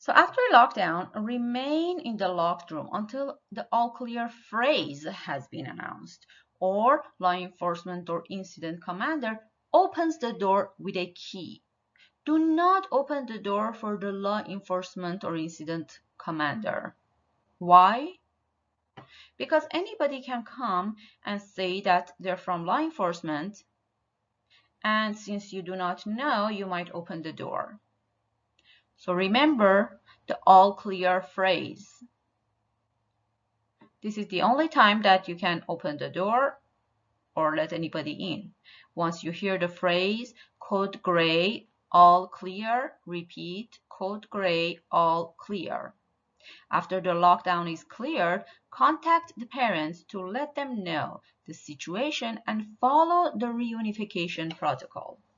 So after lockdown, remain in the locked room until the all clear phrase has been announced, or law enforcement or incident commander opens the door with a key. Do not open the door for the law enforcement or incident commander. Why? Because anybody can come and say that they're from law enforcement, and since you do not know, you might open the door. So remember the all clear phrase. This is the only time that you can open the door or let anybody in. Once you hear the phrase code gray, all clear, repeat code gray, all clear. After the lockdown is cleared, contact the parents to let them know the situation and follow the reunification protocol.